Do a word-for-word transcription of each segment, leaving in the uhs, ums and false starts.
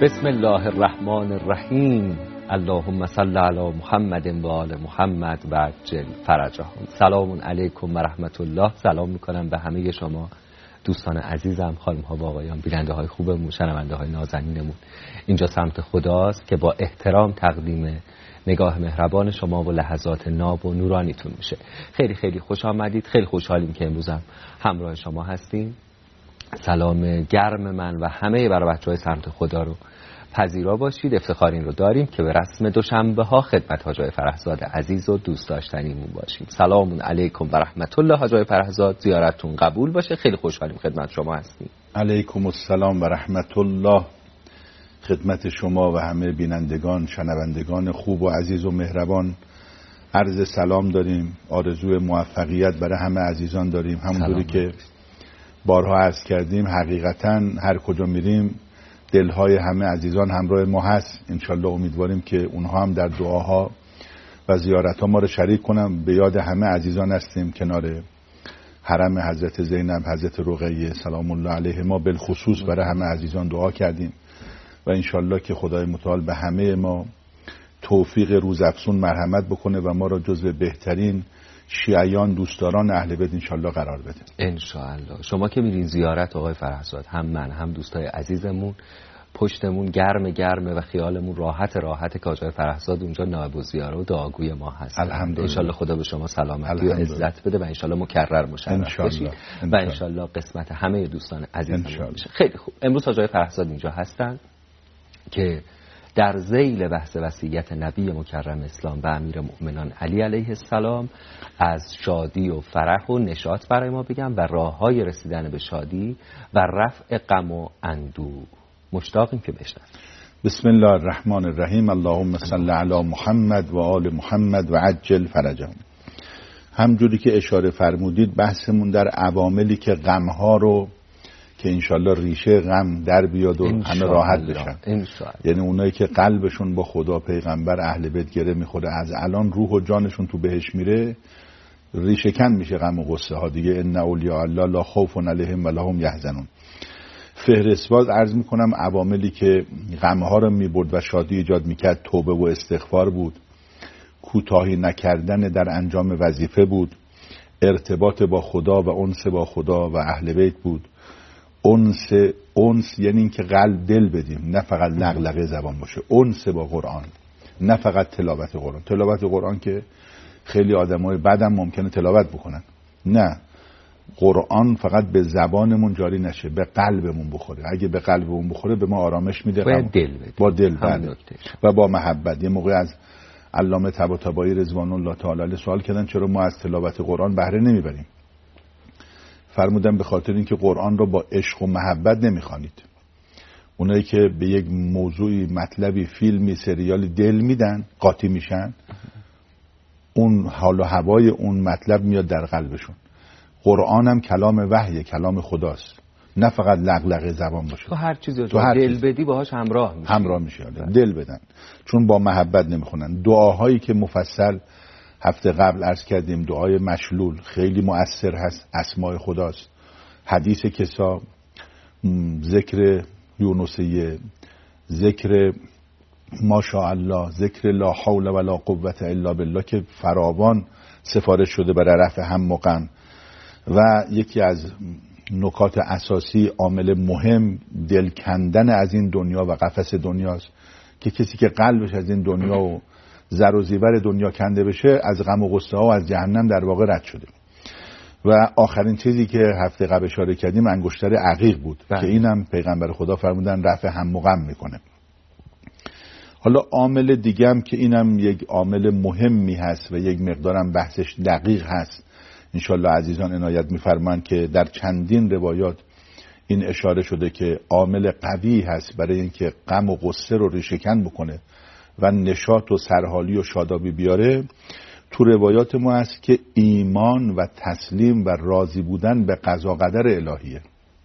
بسم الله الرحمن الرحیم. اللهم صل علی محمد و آل محمد و عجل فرجهم. سلام علیکم و رحمت الله. سلام میکنم به همه شما دوستان عزیزم، خانم ها و آقایان، بیننده های خوبمون، شنونده های نازنینمون. اینجا سمت خداست که با احترام تقدیم نگاه مهربان شما و لحظات ناب و نورانیتون میشه. خیلی خیلی خوش آمدید. خیلی خوشحالیم که امروز هم همراه شما هستیم. سلام گرم من و همه برای بچهای سمت خدا رو پذیرا باشید. افتخار این رو داریم که به رسم دوشنبه ها خدمت حاج آقای فرهزاد عزیز و دوست داشتنیمون باشیم. سلام علیکم و رحمت الله. حاج آقای فرهزاد، زیارتتون قبول باشه. خیلی خوشحالیم خدمت شما هستیم. علیکم السلام و رحمت الله. خدمت شما و همه بینندگان، شنوندگان خوب و عزیز و مهربان عرض سلام داریم. آرزوی موفقیت برای همه عزیزان داریم. همونطوری که بارها عرض کردیم، حقیقتاً هر کجا میریم دلهای همه عزیزان همراه ما هست. انشالله امیدواریم که اونها هم در دعاها و زیارتها ما رو شریک کنم. به یاد همه عزیزان هستیم کنار حرم حضرت زینب، حضرت رقیه سلام الله علیه. ما بالخصوص برای همه عزیزان دعا کردیم و انشالله که خدای متعال به همه ما توفیق روزافزون مرحمت بکنه و ما را جزو بهترین شیعیان دوستداران اهل بیت انشالله قرار بده. انشالله. شما که میرین زیارت آقای فرهزاد، هم من هم دوستای عزیزمون پشتمون گرم گرمه و خیالمون راحت راحت که آقای فرهزاد اونجا نائب الزیاره و دعاگوی ما هست. انشالله خدا به شما سلامتی و عزت بده و انشالله مکرر مشرف بشید و انشالله قسمت همه دوستان عزیزمون بشه. خیلی خوب. امروز آقای فرهزاد اینجا هستن که در ذیل بحث وصیت نبی مکرم اسلام و امیر مؤمنان علی علیه السلام از شادی و فرح و نشاط برای ما بگم و راههای رسیدن به شادی و رفع غم و اندوه. مشتاقیم که بشنویم. بسم الله الرحمن الرحیم. اللهم صل علی محمد و آل محمد و عجل فرجهم. همجوری که اشاره فرمودید بحثمون در عواملی که غمها رو که انشالله ریشه غم در بیاد و همه راحت بشن. یعنی اونایی که قلبشون با خدا، پیغمبر، اهل بیت گره میخوره، از الان روح و جانشون تو بهش میره، ریشه کن میشه غم و غصه ها دیگه. ان اولیاء الله لا خوف علیهم ولا هم یحزنون. فهرست‌واز عرض میکنم عواملی که غمها رو میبرد و شادی ایجاد میکرد توبه و استغفار بود، کوتاهی نکردن در انجام وظیفه بود، ارتباط با خدا و انس با خدا و اهل بیت بود. انس انس یعنی اینکه قلب دل بدیم، نه فقط لغلغه زبان باشه. انس با قرآن، نه فقط تلاوت قرآن. تلاوت قرآن که خیلی آدمای بعدم ممکنه تلاوت بکنن، نه، قرآن فقط به زبانمون جاری نشه، به قلبمون بخوره. اگه به قلبمون بخوره به ما آرامش میده. با دل بده. با دل بده و با محبت. یه موقع از علامه طباطبایی رضوان الله تعالی علیه سوال کردن چرا ما از تلاوت قرآن بهره نمیبریم. فرمودن به خاطر اینکه قرآن رو با عشق و محبت نمیخوانید. اونایی که به یک موضوعی، مطلبی، فیلمی، سریالی دل میدن، قاطی میشن، اون حال و هوای اون مطلب میاد در قلبشون. قرآن هم کلام وحی، کلام خداست، نه فقط لغلغه زبان باشه. تو هر چیزی تو هر دل چیز. بدی باهاش همراه میشه. همراه میشه. دل بدن، چون با محبت نمیخونن. دعاهایی که مفصل هفته قبل عرض کردیم، دعای مشلول خیلی مؤثر هست، اسماء خداست. حدیث کسا، ذکر یونسیه، ذکر ماشاءالله، ذکر لا حول ولا قوة الا بالله که فراوان سفارش شده برای رفع هم و غم. و یکی از نکات اساسی، عامل مهم، دل کندن از این دنیا و قفس دنیاست که کسی که قلبش از این دنیا و زر و زیور دنیا کنده بشه، از غم و غصه ها و از جهنم در واقع رد شده. و آخرین چیزی که هفته قبل اشاره کردیم انگشتر عقیق بود بله. که اینم پیغمبر خدا فرمودن رفع هم و غم میکنه. حالا عامل دیگه هم که اینم یک عامل مهمی هست و یک مقدارم بحثش دقیق هست، انشالله عزیزان عنایت میفرمان که در چندین روایات این اشاره شده که عامل قوی هست برای اینکه غم و غصه رو ریشه‌کن بکنه و نشاط و سرحالی و شادابی بیاره. تو روایات ما هست که ایمان و تسلیم و راضی بودن به قضا قدر الهیه.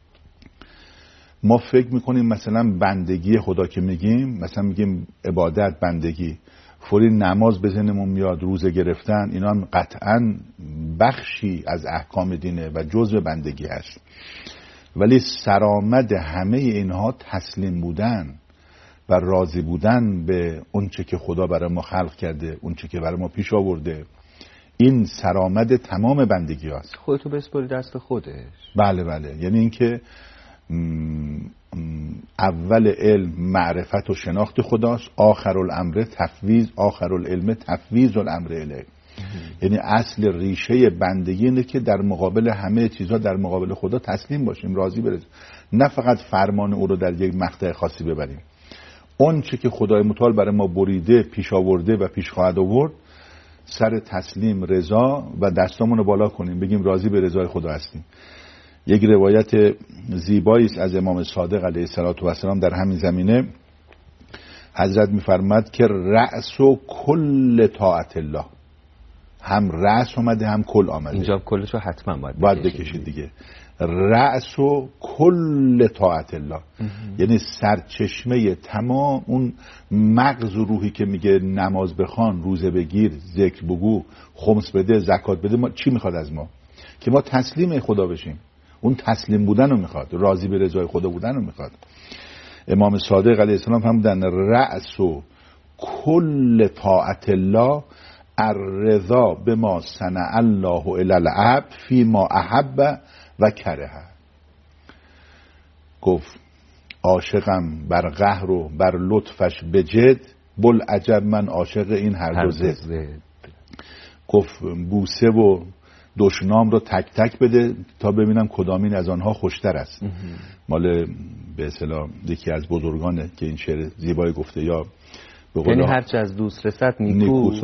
ما فکر میکنیم مثلا بندگی خدا که میگیم، مثلا میگیم عبادت، بندگی، فوری نماز به ذهنمون میاد، روزه گرفتن، اینا هم قطعا بخشی از احکام دینه و جزء بندگی هست. ولی سرآمد همه اینها تسلیم بودن و راضی بودن به اونچه که خدا برای ما خلق کرده، اونچه که برای ما پیش آورده، این سرآمد تمام بندگی هاست. خودتو بسپاری دست خودش. بله بله، یعنی اینکه اول علم معرفت و شناخت خداست، آخر الامر تفویض، آخر العلم تفویض الامر الیه. یعنی اصل ریشه بندگی اینه که در مقابل همه چیزها در مقابل خدا تسلیم باشیم، راضی برسیم، نه فقط فرمان او رو در یک مقطع خاصی ببریم. اون چه که خدای متعال برای ما بریده، پیش آورده و پیش خواهد آورد، سر تسلیم، رضا و دستامون رو بالا کنیم، بگیم راضی به رضای خدا هستیم. یک روایت زیبایی است از امام صادق علیه السلام در همین زمینه. حضرت می‌فرماد که رأس و کل طاعت الله، هم رأس اومده هم کل آمده. اینجا کلش رو حتما باید باید بکشید دیگه. رأس و کل طاعت الله، یعنی سرچشمه تمام اون مغز و روحی که میگه نماز بخوان، روزه بگیر، ذکر بگو، خمس بده، زکات بده. ما چی میخواد از ما؟ که ما تسلیم خدا بشیم. اون تسلیم بودن رو میخواد، راضی به رضای خدا بودن رو میخواد. امام صادق علیه السلام فرمودن رأس و کل طاعت الله الرضا بما صنع الله الی العبد فیما احب و کره. گفت عاشقم بر قهر و بر لطفش بجد، بل عجب من عاشق این هر دو زد. گفت بوسه و دشنام رو تک تک بده تا ببینم کدامین از آنها خوشتر است. مال به اصطلاح یکی از بزرگانه که این شعر زیبایی گفته، یا به یعنی هرچه از دوست رسد نیکوست.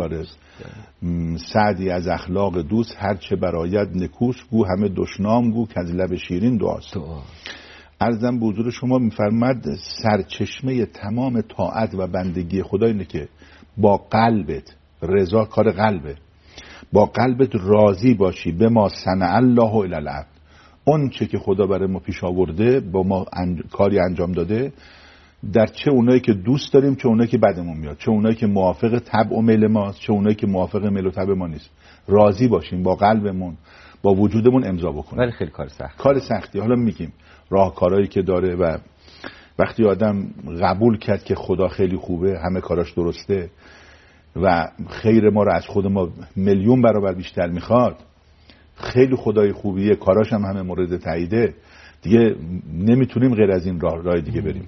سعدی از اخلاق دوست هرچه برایت نکوست، گو همه دشنام گو که از لب شیرین دعاست. عرضم به حضور شما میفرماد سرچشمه تمام طاعت و بندگی خدا اینه که با قلبت، رضا کار قلبه، با قلبت راضی باشی به ما صنع الله الی العبد، اون چه که خدا برای ما پیش آورده، با ما انج... کاری انجام داده، در چه اونایی که دوست داریم، چه اونایی که بدمون میاد، چه اونایی که موافق طبع و میل ماست، چه اونایی که موافق میل و طبع ما نیست. راضی باشیم با قلبمون، با وجودمون امضا بکنیم. ولی خیلی کار سخت، کار سختی. حالا میگیم راهکارهایی که داره و وقتی آدم قبول کرد که خدا خیلی خوبه، همه کاراش درسته و خیر ما رو از خود ما میلیون برابر بیشتر میخواد، خیلی خدای خوبیه، کاراش هم همه مورد تاییده، دیگه نمیتونیم غیر از این راه راه دیگه بریم.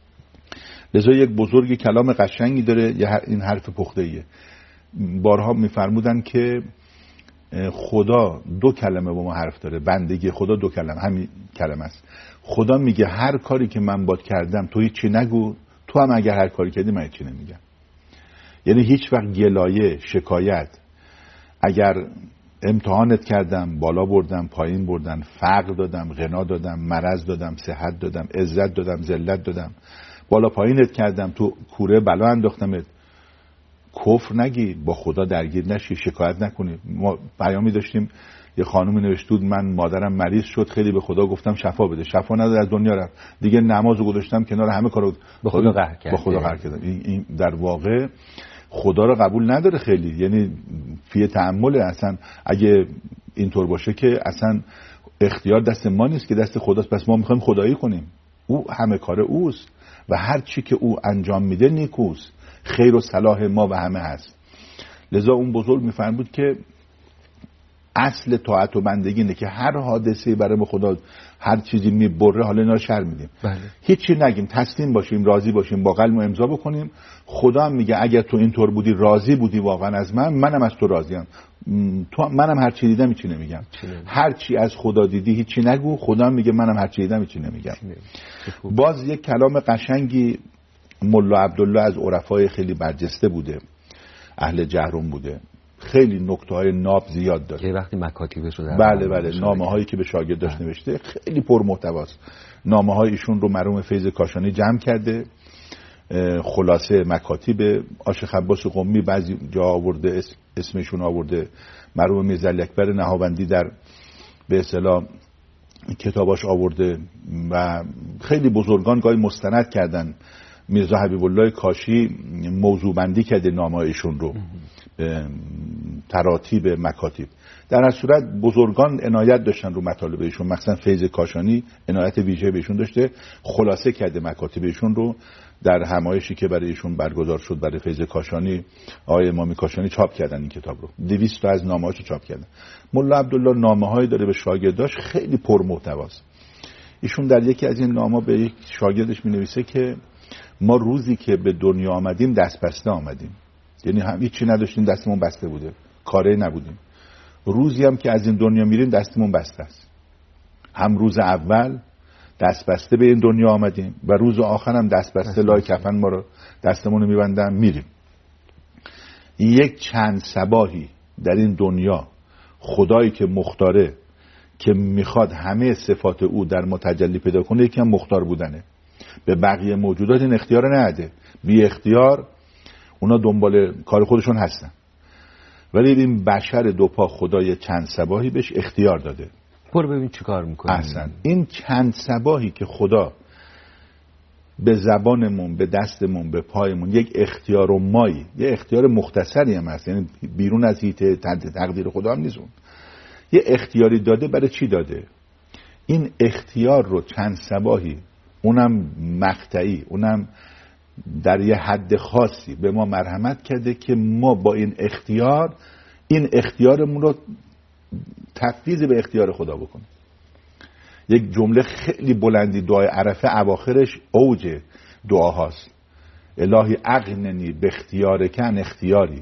لذا یک بزرگ کلام قشنگی داره، این حرف پخته ایه. بارها میفرمودن که خدا دو کلمه با ما حرف داره، بندگی خدا دو کلمه، همین کلمه است. خدا میگه هر کاری که من باد کردم تو هیچی نگو، تو هم اگر هر کاری کردی من هیچی نمیگم. یعنی هیچ وقت گلایه، شکایت، اگر امتحانت کردم، بالا بردم، پایین بردم، فقر دادم، غنا دادم، مرض دادم، صحت دادم، عزت دادم، ذلت دادم، بالا پایینت کردم، تو کوره بلا انداختمت، کفر نگی، با خدا درگیر نشی، شکایت نکنی. ما پیامی داشتیم، یه خانومی نوشته بود من مادرم مریض شد، خیلی به خدا گفتم شفا بده، شفا نداد، از دنیا رفت، دیگه نمازو گذاشتم کنار، همه کارو به خدا قهر کرد، با خدا قهر کردم. این, این در واقع خدا رو قبول نداره خیلی، یعنی فی تأمله. اصلا اگه اینطور باشه که اصلا اختیار دست ما نیست که دست خداست، پس ما میخوایم خدایی کنیم. او همه کار اوست و هر چی که او انجام میده نیکوست، خیر و صلاح ما و همه هست. لذا اون بزرگ میفرمود که اصل طاعت و بندگی اینه که هر حادثه‌ای برای خدا، هر چیزی میبره، حالا اینا رو شر میدیم، بله. هیچی نگیم، تسلیم باشیم، راضی باشیم، با قلب امضا بکنیم. خدا هم میگه اگر تو اینطور بودی، راضی بودی واقعا از من، منم از تو راضیم. تو منم هر چی دیدم هیچی نمیگم. هر چی از خدا دیدی هیچی نگو، خدا هم میگه منم هر چی دیدم هیچی نمیگم. باز یک کلام قشنگی ملا عبدالله از عرفای خیلی برجسته بوده، اهل جهرم بوده، خیلی نکته های ناب زیاد داره. یه وقتی مکاتیبش رو در بله بله نامه هایی که به شاگرداش نوشته خیلی پر محتواست. نامه های ایشون رو مرحوم فیض کاشانی جمع کرده، خلاصه مکاتیب عاشق عباس قمی بعضی جا آورده، اسمشون آورده، مرحوم میرزا علی اکبر نهاوندی در به اصطلاح کتاباش آورده و خیلی بزرگان گاهی مستند کردن. میرزا حبیب الله کاشی موضوع بندی کرده نامه ایشون رو، تراتیب مکاتیب. در هر صورت بزرگان عنایت داشتن رو مطالب ایشون، مثلا فیض کاشانی عنایت ویژه بهشون داشته، خلاصه کرده مکاتب ایشون رو در همایشی که برای ایشون برگزار شد برای فیض کاشانی. آقای امامی کاشانی چاپ کردن این کتاب رو، دویست تا از نامه‌هاشو چاپ کردن. ملا عبدالله نامه‌هایی داره به شاگرداش خیلی پرمحتواست. ایشون در یکی از این نامه‌ها به یک شاگردش می‌نویسه که ما روزی که به دنیا آمدیم دست بسته آمدیم، یعنی هم هیچی نداشتیم، دستمون بسته بوده، کاری نبودیم. روزی هم که از این دنیا میریم دستمون بسته است. هم روز اول دست بسته به این دنیا آمدیم و روز آخر هم دست بسته لای کفن ما رو دستمون رو میبندن میریم. یک چند صباحی در این دنیا خدایی که مختاره، که میخواد همه صفات او در ما تجلی پیدا کنه، یکی هم مختار بودنه. به بقیه موجودات این اختیار نده، بی اختیار اونا دنبال کار خودشون هستن، ولی این بشر دوپا خدای چند صباحی بهش اختیار داده. برو ببین چی کار میکنه. احسن. این چند صباحی که خدا به زبانمون، به دستمون، به پایمون یک اختیار و مایی، یه اختیار مختصری هم هست، یعنی بیرون از حیطه تقدیر خدا هم نیستون، یه اختیاری داده. برای چی داده؟ این اختیار رو چند صباحی، اونم مقطعی، اونم در یه حد خاصی به ما مرحمت کرده که ما با این اختیار این اختیارمون رو تفویض به اختیار خدا بکنیم. یک جمله خیلی بلندی دعای عرفه اواخرش اوج دعاهاست، الهی اغننی به اختیار کن اختیاری.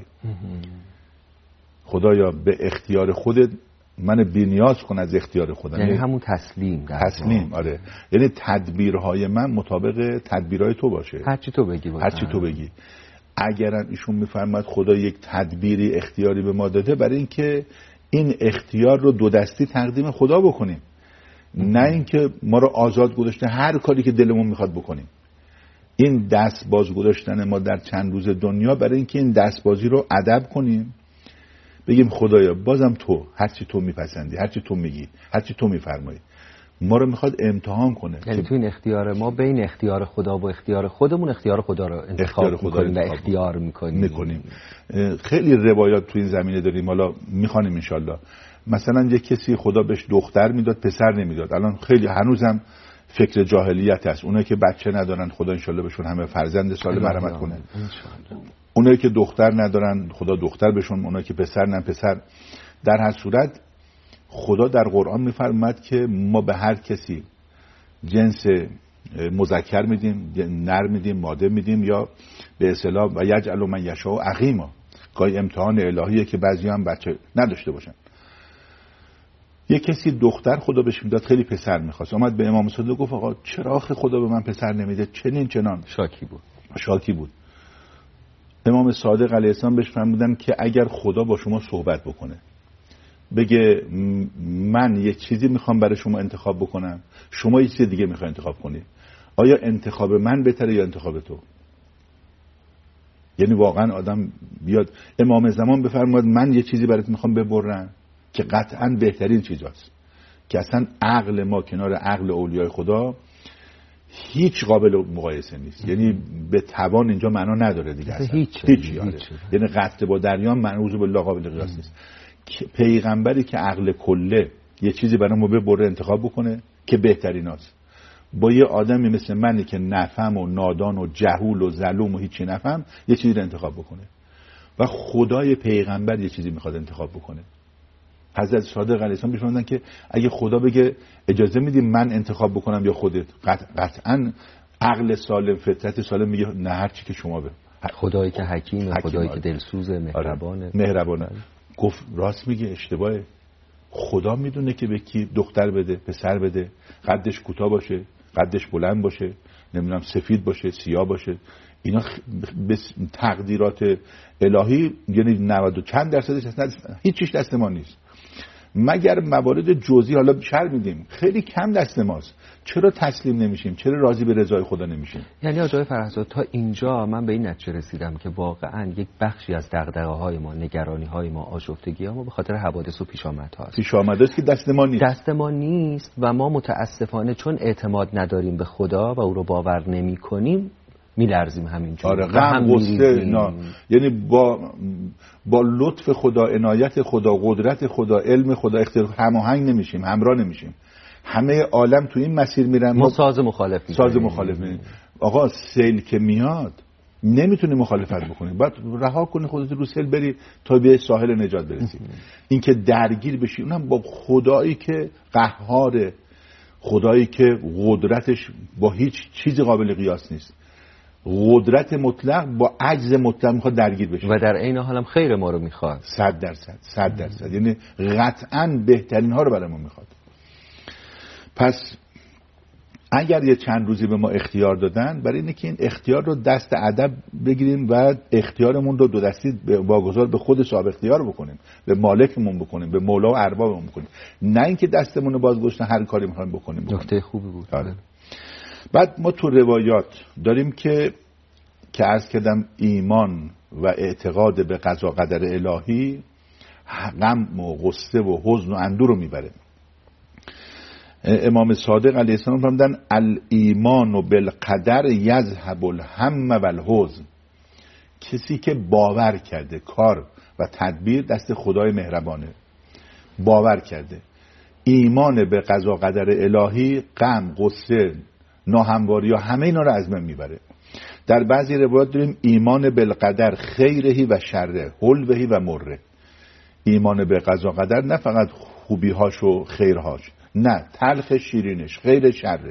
خدایا به اختیار خودت من بی‌نیاز کن از اختیار خودم. یعنی همون تسلیم. تسلیم، آره. یعنی تدبیرهای من مطابق تدبیرهای تو باشه، هرچی تو بگی باشه. هرچی تو بگی. اگرن ایشون میفرماد خدا یک تدبیری اختیاری به ما داده برای اینکه این اختیار رو دو دستی تقدیم خدا بکنیم، نه اینکه ما رو آزاد گذاشته هر کاری که دلمون میخواد بکنیم. این دست باز گذاشتن ما در چند روز دنیا برای اینکه این دست بازی رو ادب کنیم، بگیم خدایا بازم تو هرچی تو میپسندی، هرچی تو میگی، هرچی تو میفرمایی، ما رو میخواد امتحان کنه. یعنی تو این اختیار ما بین اختیار خدا و اختیار خودمون اختیار خدا رو انتخاب میکنیم و اختیار میکنیم. میکنیم. خیلی روایات تو این زمینه داریم، حالا میخوانیم انشالله. مثلا یک کسی خدا بهش دختر میداد پسر نمیداد. الان خیلی هنوزم فکر جاهلیت هست. اونایی که بچه ندارن خدا انشالله بهشون همه فرزند سالم مرحمت کنه. اونایی که دختر ندارن خدا دختر بهشون، اونایی که پسر نه پسر. در هر صورت خدا در قرآن میفرماد که ما به هر کسی جنس مذکر میدیم، نر میدیم، ماده میدیم، یا به اصطلاح و یجعل من یشاء عقیما. گاهی امتحان الهیه که بعضی هم بچه نداشته باشن. یک کسی دختر خدا بهش میداد، خیلی پسر میخواست، اومد به امام صادق گفت آقا چرا آخه خدا به من پسر نمیده؟ چنین چنان. شاکی بود. شاکی بود. امام صادق علیه السلام بهش فرمودن که اگر خدا با شما صحبت بکنه، بگه من یک چیزی میخوام برای شما انتخاب بکنم، شما یک چیز دیگه میخوای انتخاب کنی، آیا انتخاب من بهتره یا انتخاب تو؟ یعنی واقعا آدم بیاد امام زمان بفرماد من یه چیزی برات میخوام ببرم که قطعا بهترین چیزاست، که اصلا عقل ما کنار عقل اولیای خدا هیچ قابل مقایسه نیست. یعنی به توان اینجا معنا نداره دیگه اصلا. هیچ هیچ یعنی قطع با دریان منعوذ بالله قابل قیاس نیست. پیغمبری که عقل کله یه چیزی برای ما ببره انتخاب بکنه که بهتریناست، با یه آدمی مثل منی که نفهم و نادان و جهول و ظلوم و هیچی نفهم یه چیزی رو انتخاب بکنه، و خدای پیغمبر یه چیزی میخواد انتخاب بکنه. حضرت صادق علیه السلام میفرمودن که اگه خدا بگه اجازه میدی من انتخاب بکنم یا خودت، قطعا عقل سالم، فطرت سالم میگه نه هر چی که شما به. خدایی که حکیم، خدایی که دلسوزه، مهربانه. مهربانه. گفت راست میگه، اشتباهه. خدا میدونه که به کی دختر بده، پسر بده، قدش کوتاه باشه، قدش بلند باشه، نمیدونم سفید باشه، سیاه باشه. اینا تقدیرات الهی، یعنی نود و چند درصدش هست، هیچیش دست ما نیست، مگر موارد جزئی. حالا شر میدیم خیلی کم دست ماست. چرا تسلیم نمیشیم؟ چرا راضی به رضای خدا نمیشیم؟ یعنی آقای فرهزاد تا اینجا من به این نتیجه رسیدم که واقعا یک بخشی از دغدغه‌های ما، نگرانی‌های ما، آشفتگی‌ها ما به خاطر حوادث و پیشامدها است. پیشامد است که دست ما نیست. دست ما نیست و ما متاسفانه چون اعتماد نداریم به خدا و او رو باور نمی‌کنیم، میلرزیم همینجور. آره غم غصه نه، یعنی با با لطف خدا، عنایت خدا، قدرت خدا، علم خدا اختیار هماهنگ نمیشیم، همراه نمیشیم. همه عالم تو این مسیر میرن، ما ساز مخالف ساز مخالف میریم. آقا سیل که میاد نمیتونی مخالفت بکنی، باید رها کنی خودت رو سیل بری تا به ساحل نجات برسی. این که درگیر بشی اونم با خدایی که قهاره، خدایی که قدرتش با هیچ چیزی قابل قیاس نیست، قدرت مطلق با عجز مطلق میخواد درگیر بشه و در عین حال هم خیر ما رو میخواد. صد درصد صد درصد یعنی قطعاً بهترین ها رو برای ما میخواد. پس اگر یه چند روزی به ما اختیار دادن، برای اینه که این اختیار رو دست ادب بگیریم و اختیارمون رو دو دستی واگذار به خود صاحب اختیار بکنیم، به مالکمون بکنیم، به مولا و اربابمون بکنیم، نه اینکه دستمون رو باز گذاشتن هر کاری میخوایم بکنیم, بکنیم. نکته خوبی بود. آره. بعد ما تو روایات داریم که که عرض کردم ایمان و اعتقاد به قضا قدر الهی غم و غصه و حزن و اندوه رو میبره. امام صادق علیه السلام فرمودن الایمان بالقدر یذهب الهم والحزن. کسی که باور کرده کار و تدبیر دست خدای مهربانه، باور کرده ایمان به قضا قدر الهی غم، غصه، ناهمواری ها همه اینا رو از من میبره. در بعضی روایات داریم ایمان بالقدر خیرهی و شره، حلوهی و مره. ایمان به قضا قدر نه فقط خوبیهاش و خیرهاش، نه تلخ شیرینش، خیر شرش.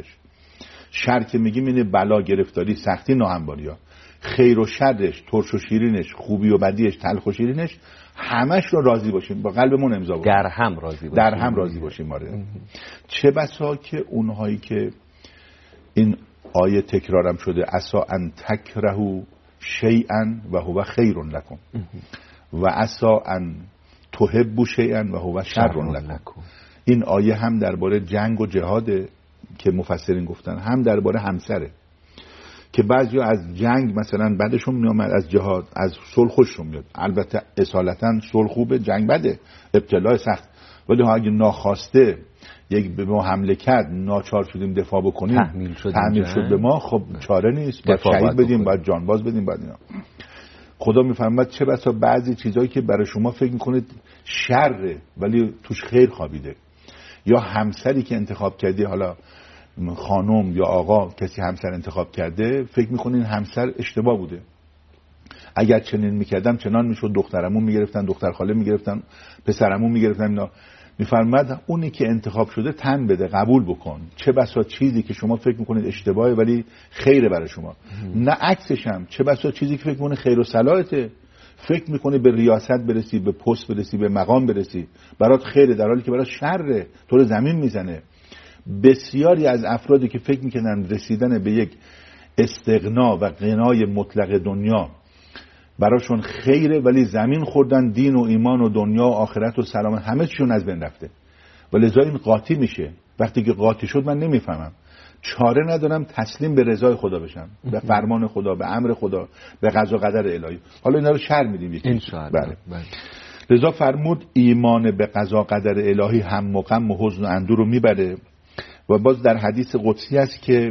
شر که میگیم اینه بلا، گرفتاری، سختی، ناهمواری ها. خیر و شرش، ترش و شیرینش، خوبی و بدیش، تلخ و شیرینش، همش رو راضی باشیم، با قلبمون امضا بکنیم، در هم راضی باشیم، در هم راضی باشیم. آره. چه بسا که اونهایی که این آیه تکرارم شده عسا ان تکرهو شیئا و هو خیر لکم و عسا ان تحبوا شیئا و هو شر لکم. این آیه هم درباره جنگ و جهاده که مفسرین گفتن، هم درباره همسره که بعضیا از جنگ مثلا بعدشون میامد، از جهاد، از صلح خوششون میاد. البته اصالتا صلح خوبه، جنگ بده، ابتلاء سخت، ولی اگه ناخواسته یک به ما حمله کرد، ناچار شدیم دفاع بکنیم، تحمیل شد, تحمیل شد به ما، خب چاره نیست، باید شهید بدیم، باید جانباز بدیم، باید اینا. خدا میفرماد چه بسا بعضی چیزایی که برای شما فکر میکنید شره ولی توش خیر خوابیده، یا همسری که انتخاب کردی، حالا خانم یا آقا کسی همسر انتخاب کرده، فکر میکنین همسر اشتباه بوده، اگر چنین میکردم چنان میشد، دخترمون میگرفتن، دختر خاله میگرفتن، پسرمون میگرفتن. اینا میفرماد اونی که انتخاب شده تن بده، قبول بکن. چه بسا چیزی که شما فکر میکنید اشتباهه ولی خیره برای شما، نه عکسش هم. چه بسا چیزی که فکر میکنید خیر و صلاحته، فکر میکنی به ریاست برسی، به پست برسی، به مقام برسی، برات خیره در حالی که برات شره، تو رو زمین میزنه. بسیاری از افرادی که فکر میکنن رسیدن به یک استغنا و غنای مطلق دنیا براشون خیره ولی زمین خوردن، دین و ایمان و دنیا و آخرت و سلامت همه چیشون از بین رفته. ولذا این قاطی میشه. وقتی که قاطی شد من نمیفهمم، چاره ندارم تسلیم به رضای خدا بشم، به فرمان خدا، به امر خدا، به قضا قدر الهی. حالا اینا رو شرح میدیم یکی ان شاء الله. بله. لذا فرمود ایمان به قضا قدر الهی هم و غم و حزن و اندوه رو میبره. و باز در حدیث قدسی است که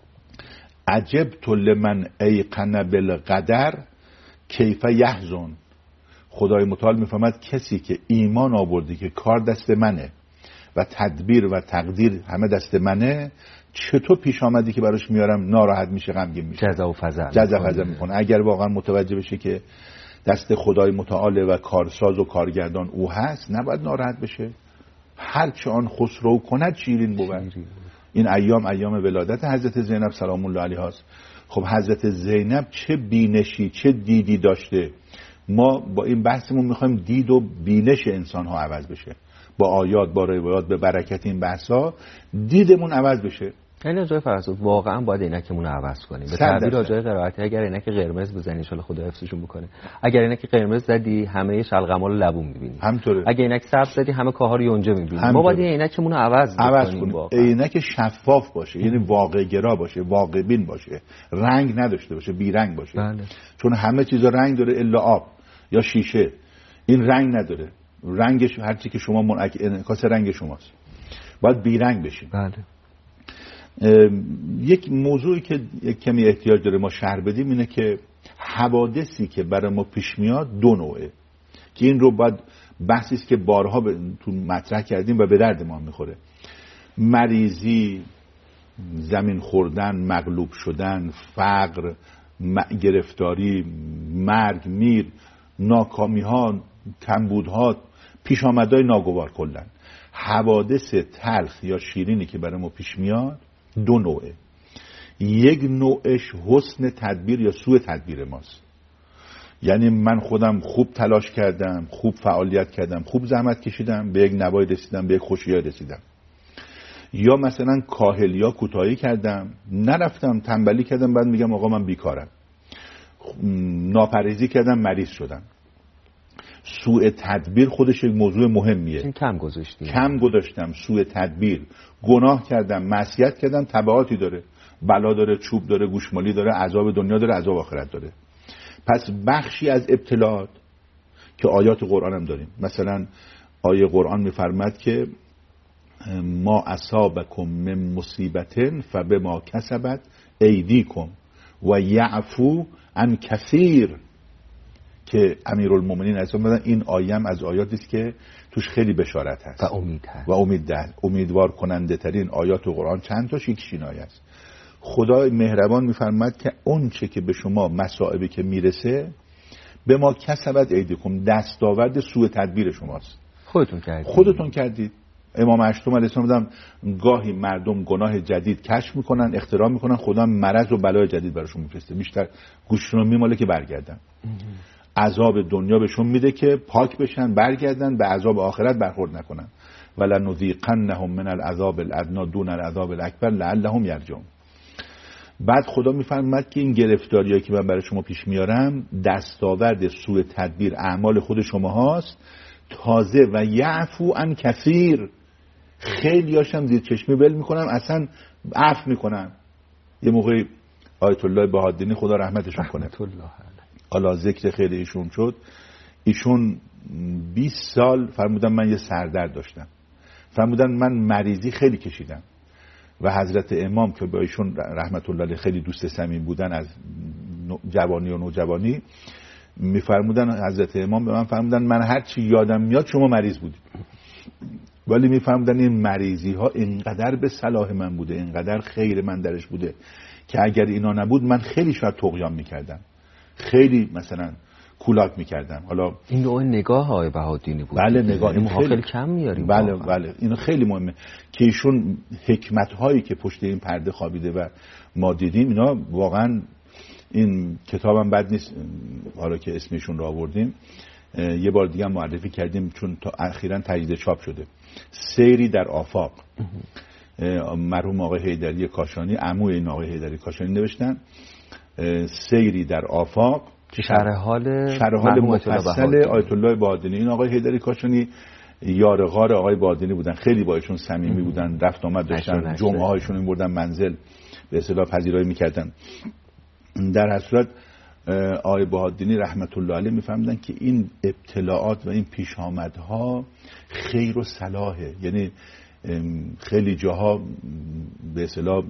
عجبت لمن ایقن بالقدر کیف یحزن. خدای متعال میفهمد کسی که ایمان آورده که کار دست منه و تدبیر و تقدیر همه دست منه، چطور پیش آمدی که براش میارم ناراحت میشه، غمگین میشه، جزع و فزع جزع و فزع میکنه. اگر واقعا متوجه بشه که دست خدای متعال و کارساز و کارگردان او هست، نباید ناراحت بشه. هر چه آن خسرو کند شیرین بود. این ایام ایام ولادت حضرت زینب سلام الله علیها است. خب حضرت زینب چه بینشی، چه دیدی داشته. ما با این بحثمون میخوایم دید و بینش انسان ها عوض بشه، با آیات، با روایات، به برکت این بحثا دیدمون عوض بشه. یعنی جای فرض واقعا باید عینکمون رو عوض کنیم. به تعبیر جای قرائتی اگر عینک قرمز بزنی ان شاء الله خدا حفظشون بکنه، اگر عینک قرمز زدی همه شلغمال لبون می‌بینی، همینطوره. اگر عینک سبز زدی همه کاهار یونجه می‌بینی. ما باید عینکمون رو عوض کنیم، عینک شفاف باشه، یعنی واقع گرا باشه، واقع بین باشه، رنگ نداشته باشه، بی رنگ باشه. بله. چون همه چیزا رنگ داره الا آب یا شیشه. این رنگ نداره، رنگش هر چی که شما منعکس انعکاس رنگ شماست. باید بی رنگ بشه. بله. یک موضوعی که یک کمی احتیاج داره ما شرح بدیم اینه که حوادثی که برای ما پیش میاد دو نوعه، که این رو باید بحثی است که بارها تو مطرح کردیم و به درد ما میخوره. مریضی، زمین خوردن، مغلوب شدن، فقر، گرفتاری، مرگ، میر، ناکامی ها، کمبودها، پیش آمدهای ناگوار. کلن حوادث تلخ یا شیرینی که برای ما پیش میاد دو نوعه. یک نوعش حسن تدبیر یا سوء تدبیر ماست، یعنی من خودم خوب تلاش کردم، خوب فعالیت کردم، خوب زحمت کشیدم، به یک نوایی رسیدم، به یک خوشی‌های رسیدم. یا مثلا کاهلی یا کوتاهی کردم، نرفتم، تنبلی کردم، بعد میگم آقا من بیکارم. ناپرهیزی کردم، مریض شدم. سوء تدبیر خودش یک موضوع مهمیه. کم گذاشتیم. کم گذاشتم، سوء تدبیر، گناه کردم، معصیت کردم، تبعاتی داره. بلا داره، چوب داره، گوشمالی داره، عذاب دنیا داره، عذاب آخرت داره. پس بخشی از ابتلاات که آیات قرآن هم داریم، مثلا آیه قرآن میفرماد که ما اصابکم من مصیبتن فبما کسبت ایدیکم و یعفو عن کثیر، که امیرالمومنین علیه السلام این آیه هم از آیاتی است که توش خیلی بشارت هست و امید هست و امید ده. امیدوار کننده ترین آیات قرآن چند تاش یکیش این آیه است. خدا مهربان میفرماد که اون چه که به شما مصائبی که میرسه به ما کسبت ایدیکم، دستاورد سوء تدبیر شماست. خودتون کردید. خودتون کردید. امام اشتم علیه السلام دادم گاهی مردم گناه جدید کشف میکنن، اختراع میکنن، خدا مرض و بلای جدید براشون میفرسته، بیشتر گوششون رو میماله که برگردن. عذاب دنیا بهشون میده که پاک بشن، برگردن، به عذاب آخرت برخورد نکنن. ولنذیقنهم من العذاب الادنی دون العذاب الاکبر لعلهم یرجعون. بعد خدا میفرماد که این گرفتاریایی که من برای شما پیش میارم دستاورد سوء تدبیر اعمال خود شما هاست، تازه و یعفو عن کثیر، خیلی هاشم زیر چشمی ول میکنم، اصلا عفو میکنم. یه موقعی آیت الله بهادینی خدا رحمتشون کنه، حالا ذکر خیر ایشون شد، ایشون بیست سال فرمودن من یه سردرد داشتم، فرمودن من مریضی خیلی کشیدم و حضرت امام که با ایشون رحمت الله علیه خیلی دوست صمیم بودن از جوانی و نوجوانی، میفرمودن حضرت امام به من فرمودن من هر چی یادم میاد شما مریض بودید، ولی میفرمودن این مریضی ها اینقدر به صلاح من بوده، اینقدر خیر من درش بوده که اگر اینا نبود من خیلی شاید طغیان میکردم، خیلی مثلا کولاک میکردم. حالا این نوع نگاه های بهادینی بود. بله نگاه این خیلی, خیلی کم میاریم. بله واقعا. بله اینو خیلی مهمه که ایشون حکمت هایی که پشت این پرده خوابیده و ما دیدیم اینا واقعا. این کتابم بد نیست حالا که اسمشون رو آوردیم، یه بار دیگه معرفی کردیم چون تا اخیراً تجدید چاپ شده. سیری در آفاق، مرحوم آقای حیدری کاشانی، عموی این آقای حیدری کاشانی نوشتن. سیری در آفاق، شرح حال شرح حال مفصل آیت الله بهادینی. این آقای حیدری کاشانی یار غار آقای بهادینی بودن، خیلی با ایشون صمیمی بودن، رفت آمد داشتن، جمعه هایشون می‌بردن منزل، به اصطلاح پذیرایی می‌کردن. در هر صورت آقای بهادینی رحمت الله علیه میفهمیدن که این ابتلاعات و این پیش آمدها خیر و صلاحه، یعنی خیلی جاها به اصطلاح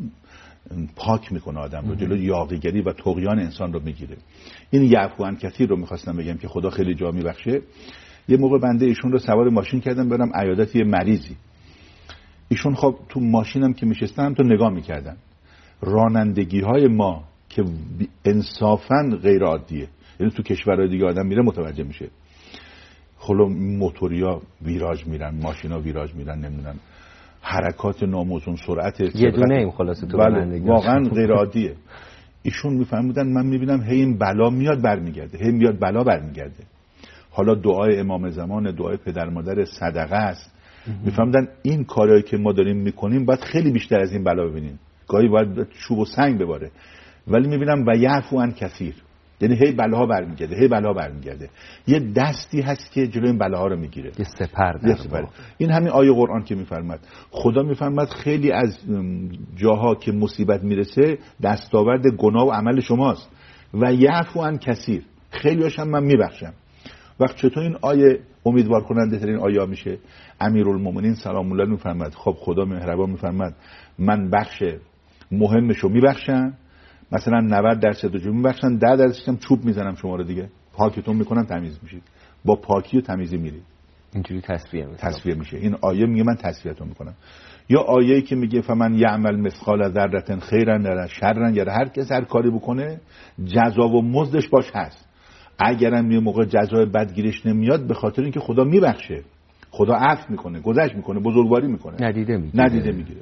پاک میکنه آدم رو، جلوی یاغیگری و طغیان انسان رو میگیره. این یعفو عن کثیر رو میخواستم بگم که خدا خیلی جا میبخشه. یه موقع بنده ایشون رو سوار ماشین کردم برم عیادت یه مریضی، ایشون خب تو ماشینم که میشستم تو نگاه میکردن، رانندگی های ما که انصافاً غیر عادیه، یعنی تو کشورهای دیگه آدم میره متوجه میشه، خلو موتوریا ویراج میرن، ماشینا ویراج میرن، نمیدونن حرکات ناموزون، سرعت یه دونه ایم خلاصه تو رانندگی واقعا غیر عادیه. ایشون میفهمیدن من میبینم هی این بلا میاد برمیگرده، هی میاد بلا برمیگرده. حالا دعای امام زمان، دعای پدر مادر، صدقه است. میفهمیدن این کارهایی که ما داریم میکنیم باید خیلی بیشتر از این بلا ببینیم، گاهی باید چوب و سنگ بباره، ولی میبینم و یعفو عن کثیر، یعنی هی بلاها برمیگرده، هی بلاها برمیگرده. یه دستی هست که جلوی این بلاها رو میگیره، یه سپر. یه سپر. این همین آیه قرآن که میفرماد، خدا میفرماد خیلی از جاها که مصیبت میرسه دستاورد گناه و عمل شماست و یعفو عن کثیر، خیلی هاشم من میبخشم. وقت چطور این آیه امیدوار کننده ترین آیه میشه؟ امیرالمومنین سلام الله میفرماد خب خدا مهربان میفرماد من بخش مهمشو میبخشم، مثلا نود درصد رو میبخشن، ده درصدش هم چوب میزنم شما رو دیگه، پاکتون میکنن تمیز میشید، با پاکی و تمیزی میرید. اینجوری تصفیه میشه. تصفیه میشه. این آیه میگه من تصفیهتون میکنم. یا آیه‌ای که میگه فمن یعمل مثقال ذره خیرا یره شرا یره، هر کس هر کاری بکنه جزا و مزدش باش هست. اگرم یه موقع جزای بد گیرش نمیاد به خاطر اینکه خدا میبخشه، خدا عفو میکنه، گذشت میکنه، بزرگواری میکنه، ندیده میگیره. ندیده میگیره.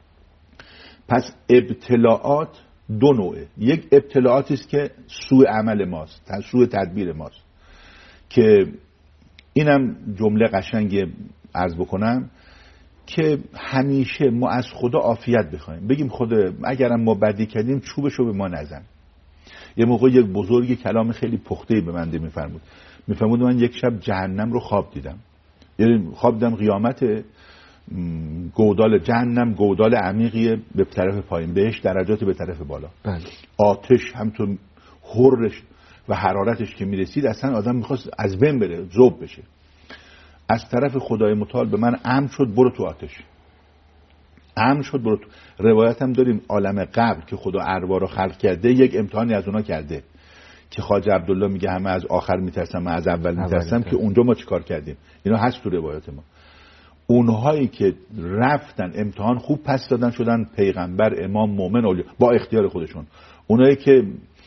پس ابتلاعات دو نوعه. یک ابتلاعاتی است که سوء عمل ماست، سوء تدبیر ماست، که اینم جمله قشنگی عرض بکنم که همیشه ما از خدا عافیت بخوایم، بگیم خدا اگرم ما بدی کردیم چوبشو به ما نزن. یه موقع یک بزرگ کلام خیلی پخته‌ای به من میفرمود میفرمود من یک شب جهنم رو خواب دیدم، یعنی خواب دیدم قیامت، گودال جهنم گودال عمیقیه به طرف پایین، بهش درجات به طرف بالا. بله. آتش همونطور حرش و حرارتش که میرسید اصلا آدم میخواست از بین بره، ذوب بشه. از طرف خدای متعال به من امر شد برو تو آتش، امر شد برو تو. روایت هم داریم عالم قبل که خدا ارواح رو خلق کرده یک امتحانی از اونا کرده که خواجه عبدالله میگه همه از آخر میترسم من از اول میترسم، که اونجا ما چیکار کردیم. اینا هست تو روایت ما. اونهایی که رفتن امتحان خوب پس دادن شدن پیغمبر، امام، مومن، اولیا با اختیار خودشون. اونایی که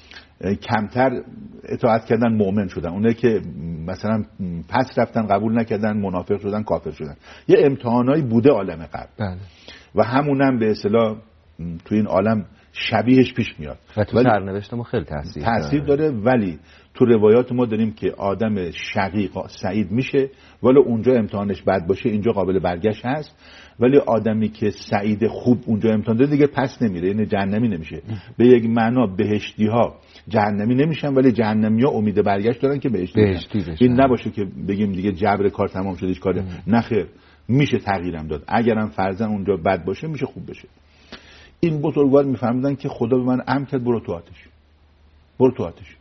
کمتر اطاعت کردن مؤمن شدن، اونایی که مثلا پس رفتن قبول نکردن منافق شدن، کافر شدن. یه امتحانایی بوده عالم قبل. بله. و همونم به اصطلاح تو این عالم شبیهش پیش میاد و تو سرنوشت ما خیلی تاثیر تاثیر داره. ولی تو روایات ما داریم که آدم شقی سعید میشه، ولی اونجا امتحانش بد باشه اینجا قابل برگشت هست. ولی آدمی که سعید خوب اونجا امتحان داره دیگه پس نمیره، یعنی جهنمی نمیشه. به یک معنا بهشتی ها جهنمی نمیشن، ولی جهنمی ها امید برگشت دارن که بهشتی, بهشتی بشن. این نباشه که بگیم دیگه جبر کار تمام شده هیچ کار نخیر، میشه تغییرم داد. اگرم فرضاً اونجا بد باشه میشه خوب بشه. این بزرگوار میفهمیدن که خدا به من امر کرد برو تو آتش، برو تو آتش.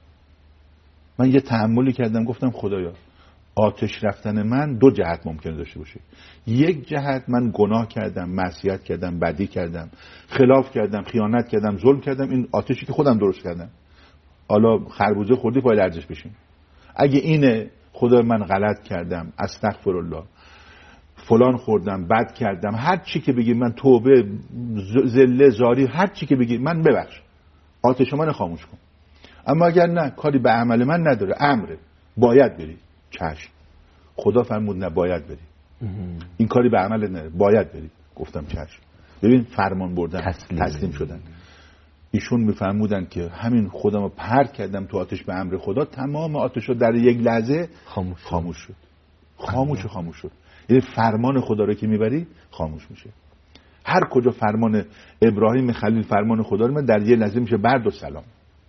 من یه تأملی کردم گفتم خدایا آتش رفتن من دو جهت ممکنه داشته باشه. یک جهت من گناه کردم، معصیت کردم، بدی کردم، خلاف کردم، خیانت کردم، ظلم کردم، این آتشی که خودم درست کردم. حالا خربوزه خوردی پای لرزش بشین. اگه اینه خدا من غلط کردم، استغفرالله، فلان خوردم، بد کردم، هر چی که بگی من توبه، ذله، زاری، هر چی که بگی من ببخش، آتش من خاموش کن. اما اگر نه کاری به عمل من نداره، امره، باید بری، چشم. خدا فرمود نه باید بری، این کاری به عمل نداره، باید بری. گفتم چشم. ببین فرمان بردن، تسلیم, تسلیم شدن. ایشون میفرمودن که همین خودم رو پرت کردم تو آتش به امر خدا، تمام آتش رو در یک لحظه خاموش, خاموش شد. خاموش و خاموش شد. یعنی فرمان خدا رو که میبری خاموش میشه. هر کجا فرمان ابراهیم خلیل فرمان خدا رو در یه لحظه میشه برد و سلام.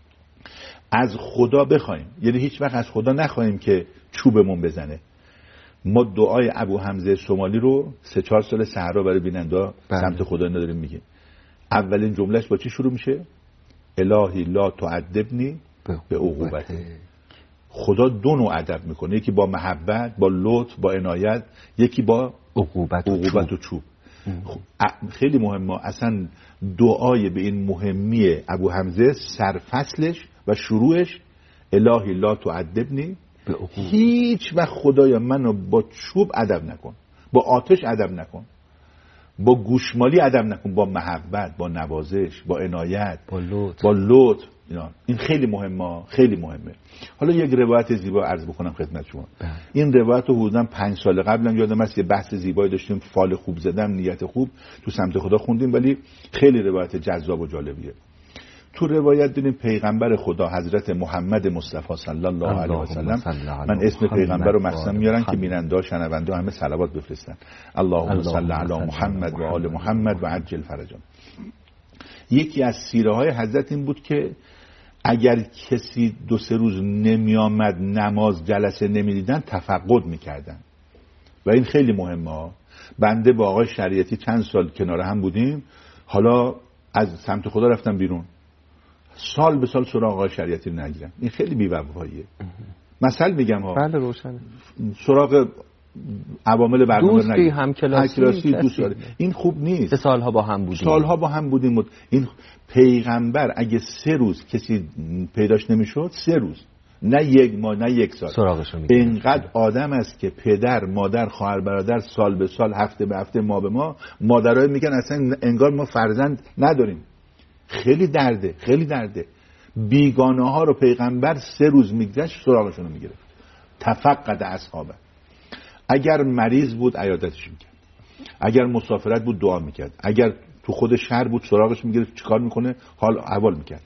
از خدا بخوایم، یعنی هیچ وقت از خدا نخواهیم که چوبمون بزنه. ما دعای ابو حمزه سومالی رو سه چهار سال صحرا برای بیننده سمت خدا نداریم میگیم. اولین جملهش با چی شروع میشه؟ الهی لا تعذبنی به عقوبته. خدا دو نوع ادب میکنه، یکی با محبت، با لطف، با عنایت، یکی با عقوبت و عقوبت و چوب. خیلی مهمه. اصلا دعای به این مهمی ابو حمزه سرفصلش و شروعش الهی لا تعذبنی، هیچ وقت خدایا منو با چوب ادب نکن، با آتش ادب نکن، با گوشمالی ادب نکن، با محبت، با نوازش، با عنایت، با لطف، با لطف. اینا این خیلی مهمه، خیلی مهمه. حالا یک روایت زیبا عرض بکنم خدمت شما. بله. این روایت رو حدوداً پنج سال قبلا یادم است، یه بحث زیبایی داشتیم، فال خوب زدم، نیت خوب تو سمت خدا خوندیم، ولی خیلی روایت جذاب و جالبیه. تو روایت دیدیم پیغمبر خدا حضرت محمد مصطفی صلی الله علیه و سلم، من اسم پیغمبر رو مخصوصا میارن که بیننده شنونده همه صلوات بفرستن. اللهم صل علی محمد و آل محمد و عجل فرجهم. یکی از سیره های حضرت این بود که اگر کسی دو سه روز نمی آمد نماز جلسه نمی دیدن تفقد میکردن و این خیلی مهمه. بنده با آقای شریعتی چند سال کنار هم بودیم، حالا از سمت خدا رفتم بیرون، سال به سال سراغ آقای شریعتی رو نگیرم. این خیلی بی‌وفاییه. مثل میگم ها. بله روشنه. سراغ عوامل برنامه دوستی نگید. هم کلاسی دوست داره. این خوب نیست. سالها با هم بودیم. سالها با هم بودیم. این پیغمبر اگه سه روز کسی پیداش نمیشد، سه روز، نه یک ماه، نه یک سال، سراغشو میگیره. اینقدر آدم است که پدر، مادر، خواهر، برادر سال به سال، هفته به هفته، ماه به ماه، مادرای میگن اصلا انگار ما فرزند نداریم. خیلی درده، خیلی درده. بیگانه ها رو پیغمبر سه روز میگذشت سراغشون رو میگیره. تفقد اصحابه. اگر مریض بود عیادتش میکرد، اگر مسافرت بود دعا میکرد، اگر تو خود شهر بود سراغش میگرفت چیکار میکنه، حال احوال میکرد.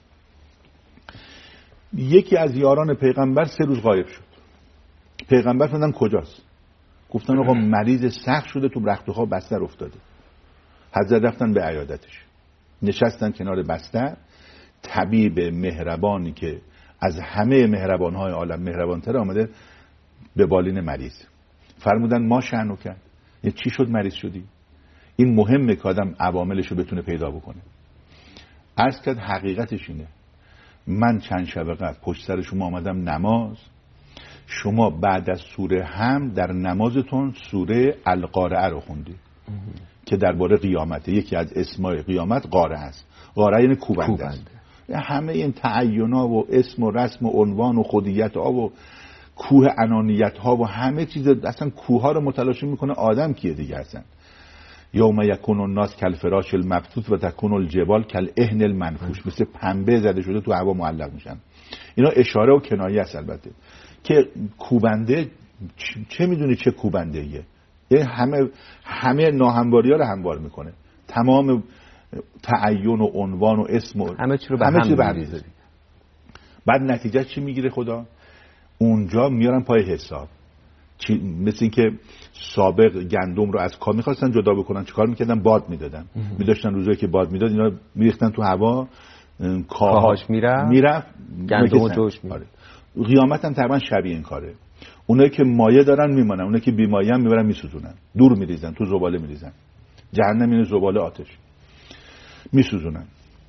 یکی از یاران پیغمبر سه روز غایب شد. پیغمبر فهمیدن کجاست. گفتن آقا مریض سخت شده تو رخت و خواب بستر افتاده. حضرت رفتن به عیادتش، نشستن کنار بستر. طبیب مهربانی که از همه مهربانهای عالم مهربانتر آمده به بالین مریض. فرمودن ما شأنو کرد، یه چی شد مریض شدی؟ این مهمه که آدم عواملشو بتونه پیدا بکنه. عرض کرد حقیقتش اینه، من چند شب قبل پشت سر شما آمدم نماز، شما بعد از سوره هم در نمازتون سوره القارعه رو خوندی که درباره قیامته. یکی از اسمای قیامت قارعه است. قارعه یعنی کوبنده است. همه این تعینا و اسم و رسم و عنوان و خودیت ها و کوه انانیت ها و همه چیز، اصلا کوه ها رو متلاشی میکنه آدم کیه دیگه. اصلا یوم یکون الناس کالفراش المبثوث و تکون الجبال کالاهن المنفوش، مثل پنبه زده شده تو هوا معلق میشن. اینا اشاره و کنایه است البته که کوبنده چه میدونی چه کوبنده ایه. همه همه ناهمواری‌ها رو هموار میکنه، تمام تعین و عنوان و اسم و همه چی رو به هم می‌ریزه. بعد نتیجه چی میگیره خدا؟ اونجا میارن پای حساب. مثل این که سابق گندم رو از کاه میخواستن جدا بکنن، چیکار میکردن؟ باد میدادن، میداشتن روزایی که باد میداد اینا میریختن تو هوا، کاهاش میرفت میرفت گندم جوش میره. قیامت هم تقریبا شبیه این کاره. اونایی که مایه دارن میمونن، اونایی که بیمایه هم میبرن میسوزونن، دور میریزن، تو زباله میریزن. جهنم اینه زباله آتش میسوزونن.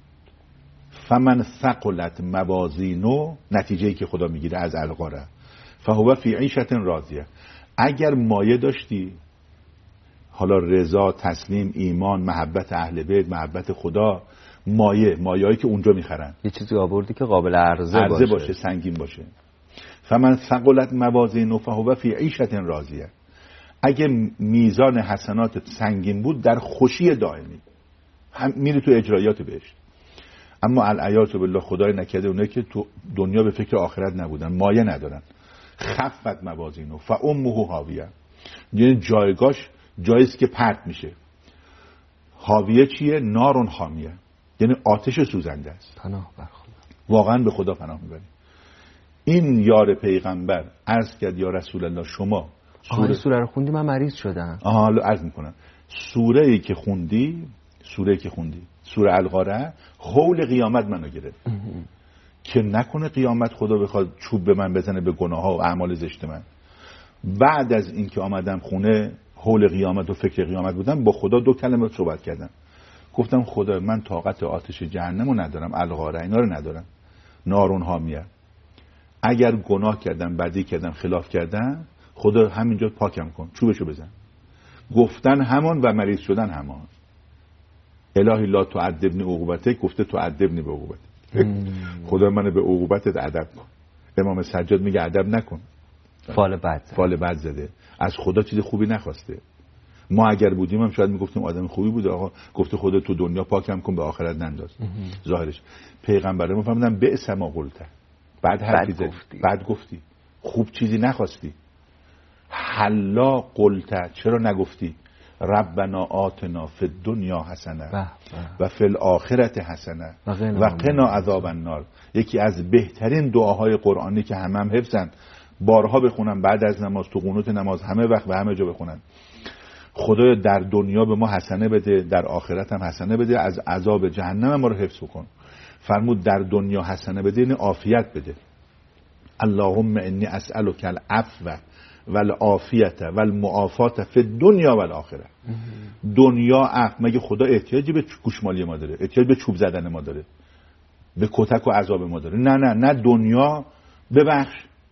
فمن ثقلت موازینو، نتیجه‌ای که خدا میگیره از القاره، فهو فی عیشة راضیه. اگر مایه داشتی، حالا رضا، تسلیم، ایمان، محبت اهل بیت، محبت خدا، مایه مایه‌ای که اونجا میخرن، یه چیزی آوردی که قابل عرضه, عرضه باشه. باشه سنگین باشه. فمن ثقلت موازینو فهو فی عیشة راضیه. اگه میزان حسنات سنگین بود در خوشی دائمی، هم میری تو اجرایات بهشت. اما العیاذ بالله خدای نکرده اونایی که تو دنیا به فکر آخرت نبودن، مایه ندارن، خفت موازینو فامه هاویه، یعنی جایگاش جاییست که پرت میشه. هاویه چیه؟ نارون حامیه، یعنی آتش سوزنده است. پناه بر خدا. واقعا به خدا پناه میبریم. این یار پیغمبر عرض کرد یا رسول الله شما سوره سوره رو خوندی من مریض شدم. آها حالا عرض میکنم، سوره ای که خوندی سوره ای که خوندی سوره القارعه حول قیامت منو گرفت که نکنه قیامت خدا بخواد چوب به من بزنه به گناه ها و اعمال زشت من. بعد از اینکه آمدم خونه حول قیامت و فکر قیامت بودم، با خدا دو کلمه صحبت کردم. گفتم خدا من طاقت آتش جهنم رو ندارم، القارعه اینا رو ندارم، نارون حامیه. اگر گناه کردم، بدی کردم، خلاف کردم، خدا همینجا پاکم کن، چوبشو بزن. گفتن همان و مریض شدن همان. الهی لا تعذبنی عقوبتک، گفته تعذبنی به عقوبتک. خدا منو به عقوبتت ادب کن. امام سجاد میگه ادب نکن، فال بد فال بد زده. از خدا چیز خوبی نخواسته. ما اگر بودیم هم شاید میگفتیم آدم خوبی بوده، آقا گفته خدا تو دنیا پاکم کن به آخرت ننداز. ظاهرش پیغمبرمون فهمیدن بئس ما قلت، بعد حرفی زدی، بعد گفتی خوب چیزی نخواستی. حلا قلت، چرا نگفتی ربنا آتنا فی الدنیا حسنه و فی الاخرت حسنه و قنا عذاب النار. یکی از بهترین دعاهای قرآنی که همه هم حفظن، بارها بخونن بعد از نماز، تو قنوت نماز، همه وقت و همه جا بخونن. خدایا در دنیا به ما حسنه بده، در آخرت هم حسنه بده، از عذاب جهنم ما رو حفظ کن. فرمود در دنیا حسنه بده یعنی عافیت بده. اللهم انی اسألک العفو والعافیت والمعافات فی الدنیا والآخره. دنیا عفو، مگه خدا احتیاجی به گوشمالی ما داره؟ احتیاج به چوب زدن ما داره؟ به کتک و عذاب ما داره؟ نه نه نه، دنیا ببخش،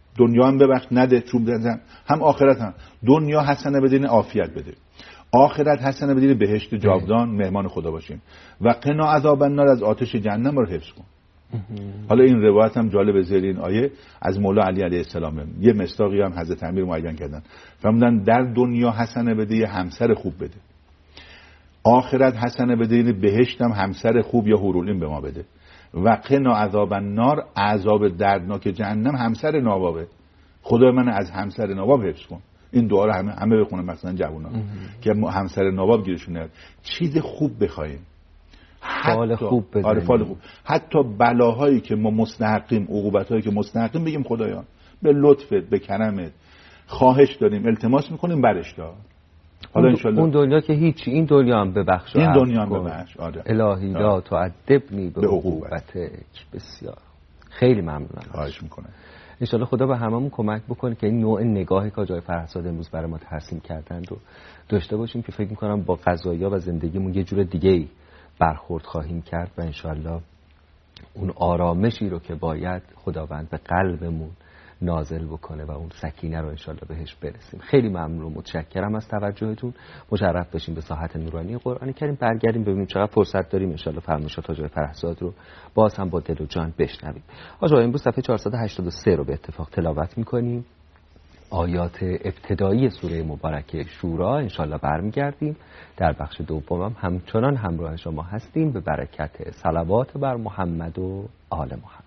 دنیا هم ببخش نده چوب بزن، هم آخرت هم. دنیا حسنه بدین عافیت بده، آخرت حسنه بدین بهشت جاودان مهمان خدا باشیم. و قنا عذاب النار، از آتش جهنم رو حفظ کن. حالا این روایت هم جالب زیر این آیه از مولا علی علیه السلام، یه مصداقی هم حضرت امیر معین کردن، فرمودن در دنیا حسنه بده یه همسر خوب بده، آخرت حسنه بده یعنی بهشت هم همسر خوب یا حورالعین به ما بده. و قنا عذاب النار، عذاب دردناک جهنم همسر نابابه، خدا من از همسر ناباب حفظ کن. این دعا رو همه همه بخونن، مثلا جوونا که همسر ناباب گیرشون نیاد. چیز خوب بخوایم، فال خوب بزنیم. آره فال خوب. حتی بلاهایی که ما مستحقیم، عقوبتایی که مستحقیم، بگیم خدایا به لطفت، به کرمت خواهش داریم، التماس میکنیم برش دار. حالا ان شاء الله اون دنیا که هیچی، این دنیا هم ببخش، این دنیا هم ببخش. آره الهی لا تعذبنی به عقوبتک. بسیار خیلی ممنونم، خواهش میکنم. ان شاء الله خدا به هممون کمک بکنه که این نوع نگاهی که آقای فرهزاد امروز برای ما ترسیم کردن رو داشته باشیم، که فکر میکنم با قضایا و زندگیمون یه جور دیگه‌ای برخورد خواهیم کرد و ان شاء الله اون آرامشی رو که باید خداوند به قلبمون نازل بکنه و اون سکینه رو ان شاء الله بهش برسیم. خیلی ممنون و متشکرم از توجهتون. مشرف بشیم به ساحت نورانی قرآن کریم. برگردیم ببینیم چقدر فرصت داریم ان شاء الله فرمایشات آقای فرهزاد رو باز هم با دل و جان بشنویم. آقا امروز صفحه چهارصد و هشتاد و سه رو به اتفاق تلاوت می‌کنیم. آیات ابتدایی سوره مبارکه شورا ان شاء الله برمیگردیم. در بخش دوم هم همچنان همراه شما هستیم به برکت صلوات بر محمد و آل محمد.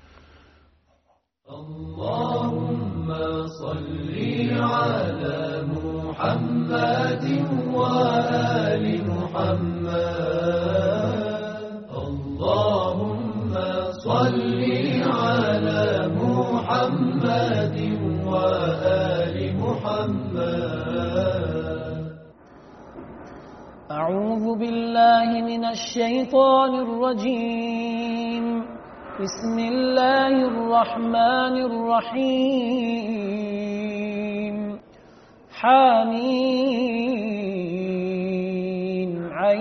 اللهم صل على محمد وآل محمد. اللهم صل على محمد وآل محمد. أعوذ بالله من الشيطان الرجيم. بسم الله الرحمن الرحيم. حميم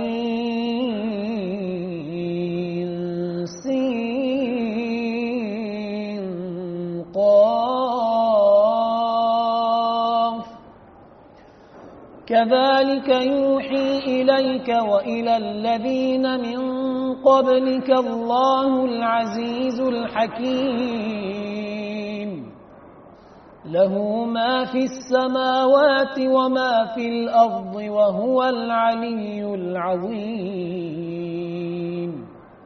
عين سين قاف. كذلك يوحي إليك وإلى الذين من قبلك الله العزيز الحكيم. له ما في السماوات وما في الأرض وهو العلي العظيم.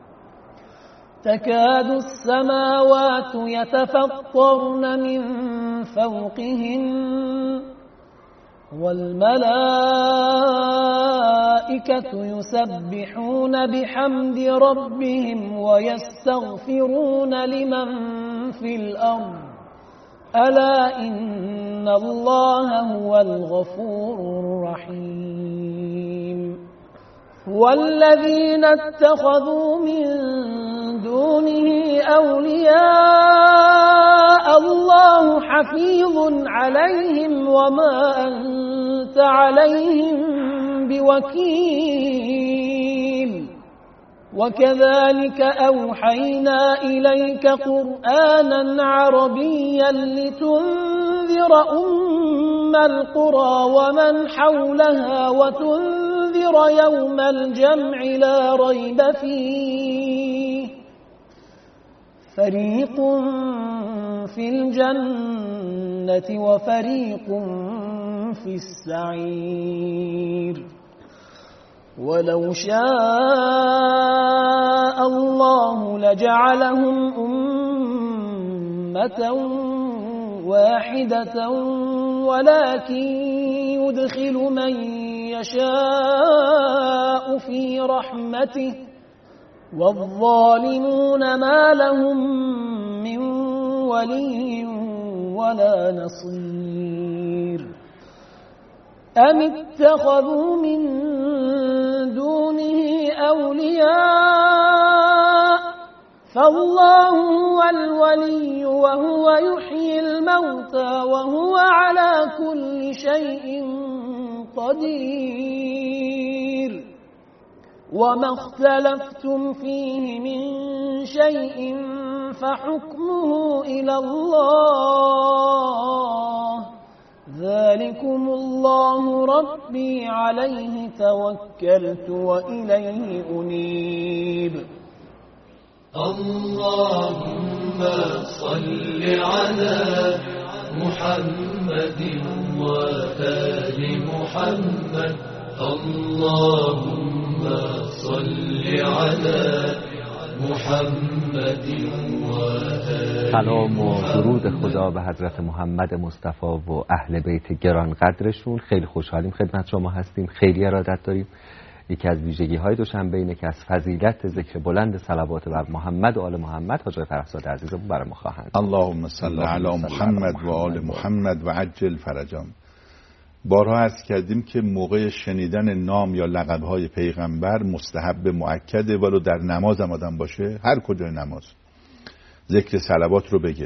تكاد السماوات يتفطرن من فوقهن والملائكة يسبحون بحمد ربهم ويستغفرون لمن في الأرض ألا إن الله هو الغفور الرحيم. والذين اتخذوا من دونه أولياء الله حفيظ عليهم وما أنت عليهم بوكيل. وكذلك أوحينا إليك قرآنا عربيا لتنذر أم القرى ومن حولها وتنذر يوم الجمع لا ريب فيه. فريق في الجنة وفريق في السعير. ولو شاء الله لجعلهم أمة واحدة ولكن يدخل من يشاء في رحمته والظالمون ما لهم من ولي ولا نصير. أم اتخذوا من دونه أولياء فالله هو الولي وهو يحيي الموتى وهو على كل شيء قدير. وما اختلفتم فيه من شيء فحكمه إلى الله ذلكم الله ربي عليه توكلت وإليه أنيب اللهم صل على محمد وآل محمد اللهم صل على محمد وآل سلام و درود خدا به حضرت محمد مصطفی و اهل بیت گران قدرشون. خیلی خوشحالیم خدمت شما هستیم، خیلی ارادت داریم. یکی از ویژگی های دوشنبه اینه که از فضیلت ذکر بلند صلوات بر محمد و آل محمد حاج فرهزاد عزیزمون برای ما خواهند. اللهم صل علی محمد و آل محمد و عجل فرجهم. بارها عرض کردیم که موقع شنیدن نام یا لقب‌های پیغمبر مستحب مؤکده، ولو در نماز هم آدم باشه، هر کجای نماز ذکر صلوات رو بگه،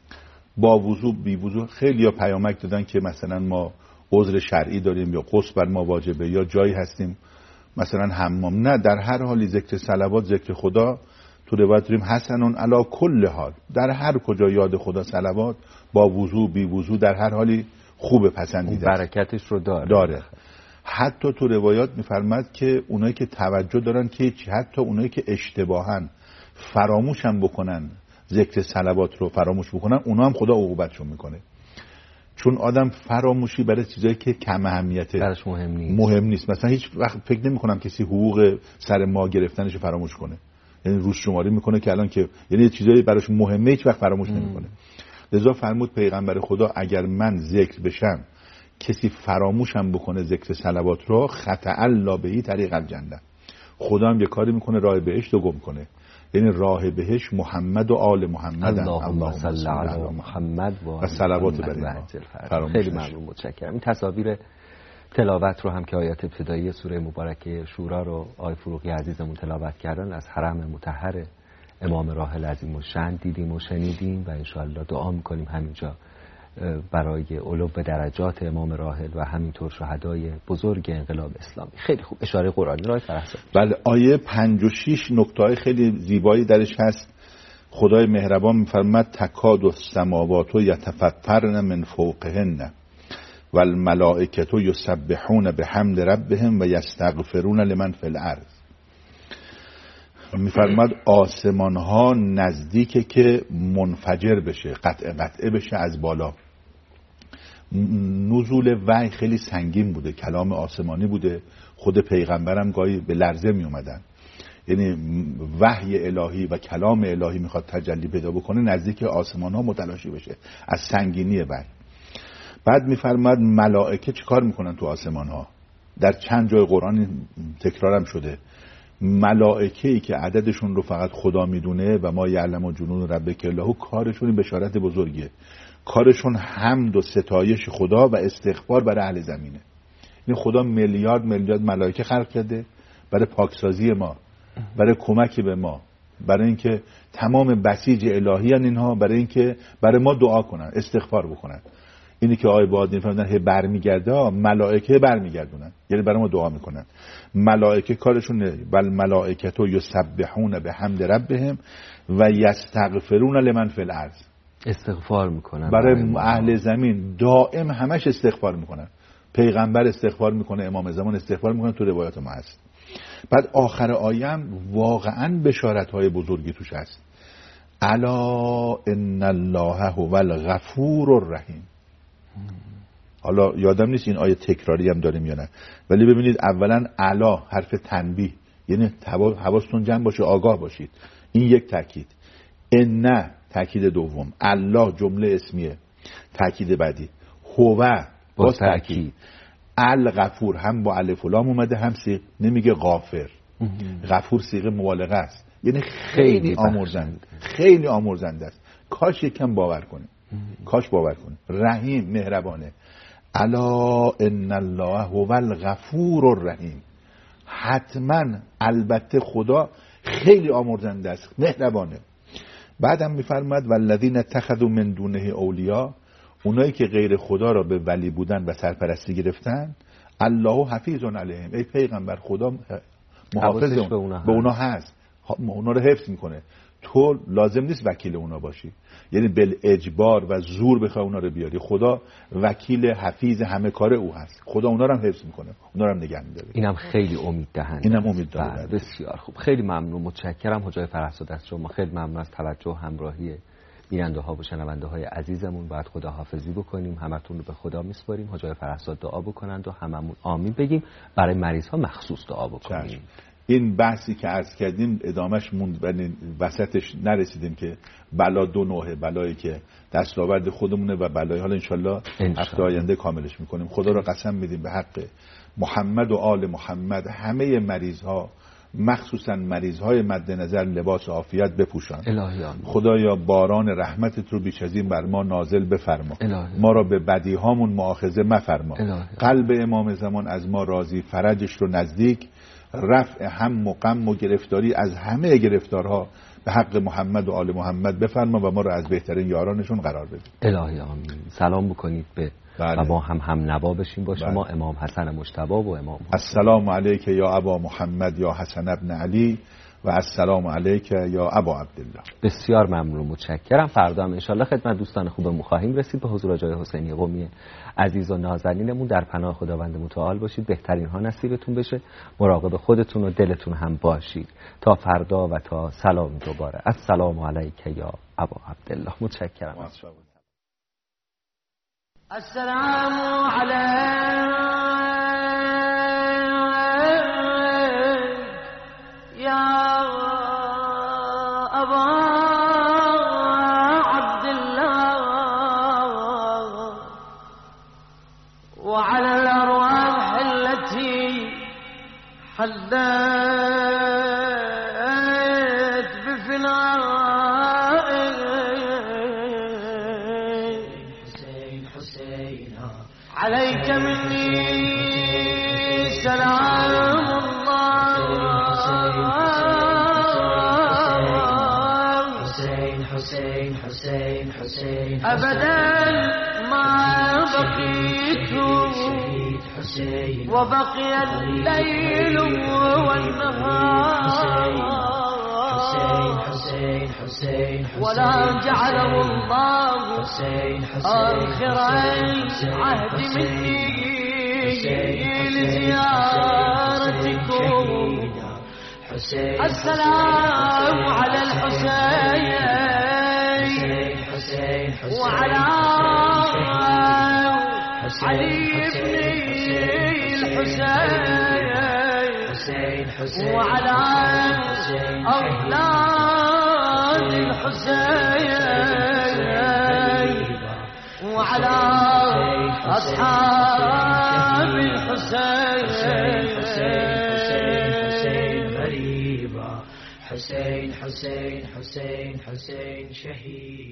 با وضو بی وضو. خیلی یا پیامک دادن که مثلا ما عذر شرعی داریم یا غسل بر ما واجبه یا جایی هستیم مثلا حمام، نه، در هر حالی ذکر صلوات، ذکر خدا تو روایت داریم حسنون علی کل حال، در هر کجا یاد خدا صلوات، با وضو بی وضو، در هر حالی خوب پسندیده، برکتش رو داره. داره. حتی تو روایات میفرماد که اونایی که توجه دارن که حتی اونایی که اشتباهن فراموش هم بکنن ذکر صلوات رو فراموش بکنن، اونا هم خدا عقوبتشون میکنه. چون آدم فراموشی برای چیزایی که کم اهمیته براش مهم نیست مهم نیست مثلا هیچ وقت فکر نمی‌کنم کسی حقوق سر ما گرفتنش فراموش کنه، یعنی روز شماری میکنه که الان که یعنی چیزایی براش مهمه هیچ وقت فراموش نمیکنه. لذا فرمود پیغمبر خدا اگر من ذکر بشم کسی فراموشم بکنه ذکر صلوات رو، خطأ الله بهی طریق الجنه، خدا هم یه کاری میکنه راه بهشت رو گم کنه. یعنی راه بهشت محمد و آل محمد. اللهم صل علی محمد و صلوات بر ما. خیلی ممنون، متشکرم. این تصاویر تلاوت رو هم که آیات ابتدایی سوره مبارکه شورا رو آقای فروغی عزیزمون تلاوت کردن از حرم مطهر امام راحل عظیم الشأن دیدیم و شنیدیم و انشاءالله دعا میکنیم همینجا برای علو به درجات امام راحل و همینطور شهدای بزرگ انقلاب اسلامی. خیلی خوب، اشاره قرآنی را فرهزاد. بله، آیه پنج و شش نکته‌های خیلی زیبایی درش هست. خدای مهربان میفرماد تکاد السماوات یتفطرن من فوقهن والملائکه یسبحون بحمد ربهم و یستغفرون لمن فی الارض. میفرماد آسمان ها نزدیکه که منفجر بشه، قطع قطعه بشه از بالا. نزول وحی خیلی سنگین بوده، کلام آسمانی بوده، خود پیغمبرم گاهی به لرزه می اومدن. یعنی وحی الهی و کلام الهی میخواد تجلی پیدا بکنه نزدیک آسمان ها متلاشی بشه از سنگینی وحی. بعد میفرماد ملائکه چیکار میکنن تو آسمان ها؟ در چند جای قرآن تکرارم شده. ملائکه‌ای که عددشون رو فقط خدا میدونه و ما یعلم و جنون ربک الله، کارشون بشارت بزرگیه. کارشون حمد و ستایش خدا و استغفار برای اهل زمینه. این خدا میلیارد میلیارد ملائکه خلق کرده برای پاکسازی ما، برای کمک به ما، برای اینکه تمام بسیج الهی ان اینها، برای اینکه برای ما دعا کنن، استغفار بکنن. اینی که آیه بعد میفهمن هی برمیگرده، ملائکه برمیگردونن، یعنی برای ما دعا میکنن. ملائکه کارشون بل ملائکه تو یسبحون بحمد ربهم و یستغفرون لمن فی الارض، استغفار میکنن برای اهل زمین، دائم همش استغفار میکنن. پیغمبر استغفار میکنه، امام زمان استغفار میکنه، تو روایات ما هست. بعد آخر آیه هم واقعا بشارت های بزرگی توش هست. الا ان الله هو الغفور الرحیم. حالا یادم نیست این آیه تکراری هم داریم یا نه، ولی ببینید اولا الا حرف تنبیه، یعنی حواستون جمع باشه، آگاه باشید. این یک تاکید. ان تاکید دوم. الله جمله اسمیه تاکید بعدی. هو با تاکید. الغفور هم با الف و لام اومده، هم سیغ نمیگه غافر. غفور صیغه مبالغه است، یعنی خیلی آمرزنده، خیلی آمرزنده است. کاش یکم باور کنیم، کاش باور کنیم. رحیم، مهربانه. الا ان الله هو الغفور الرحیم. حتما، البته خدا خیلی آمرزنده است، مهربانه. بعدم میفرماد والذین اتخذوا من دونه اولیاء، اونایی که غیر خدا را به ولی بودن و سرپرستی گرفتن، الله حفیظ علیهم، ای پیغمبر خدا محافظ به اونا هست. اونا رو حفظ میکنه. تو لازم نیست وکیل اونا باشی، یعنی بل اجبار و زور بخوای اونا رو بیاری. خدا وکیل حفیظ همه کار او هست، خدا اونا رو هم حفظ میکنه، اونا رو هم نگه میداره. اینم خیلی امید دهنده. اینم امید داره. بسیار خوب، خیلی ممنون، متشکرم حجای فرهزاد از شما. خیلی ممنون از توجه و همراهی بیننده ها و شنونده های عزیزمون. باید خداحافظی بکنیم، همتون رو به خدا میسپاریم. حجای فرهزاد دعا بکنند و هممون آمین بگیم. برای مریض ها مخصوص دعا بکنیم. چشم. این بحثی که عرض کردیم ادامش موند و وسطش نرسیدیم که بلا دو نوعه، بلایی که دستاورد خودمونه و بلای حالا انشالله هفته آینده کاملش میکنیم. خدا را قسم میدیم به حق محمد و آل محمد همه مریض ها، مخصوصا مریض های مد نظر، لباس عافیت بپوشان. خدایا باران رحمتت رو بیش از این بر ما نازل بفرما. الهی. ما را به بدی هامون مؤاخذه مفرما. الهی. قلب امام زمان از ما راضی، فرجش رو نزدیک، رفع هم و غم و گرفتاری از همه گرفتارها به حق محمد و آل محمد بفرما و ما را از بهترین یارانشون قرار بده. الهی آمین. سلام بکنید به بله. و ما هم هم نوا بشیم با شما. بله. امام حسن مجتبی و امام حسین. السلام علیک یا ابا محمد یا حسن ابن علی و السلام علیک یا ابا عبدالله. بسیار ممنون، متشکرم. فردا هم انشالله خدمت دوستان خوبمون خواهیم رسید. به حضور جای حسینی قمی عزیز و نازنینمون در پناه خداوند متعال باشید، بهترین ها نصیبتون بشه، مراقب خودتون و دلتون هم باشید. تا فردا و تا سلام دوباره. السلام علیک یا ابا عبدالله. متشکرم. السلام عليك يا أبا عبد الله وعلى الأرواح التي حلت بفنائك. عليك مني سلام الله. حسين حسين حسين حسين أبدا ما بقيت وبقي الليل والنهار حسين حسين ولا جعله الله آخر عهد مني لزيارتكم. السلام على الحسين وعلى علي بن الحسين وعلى أولاد الحسين وعلى أصحاب الحسين. حسين حسين حسين حسين شهيد.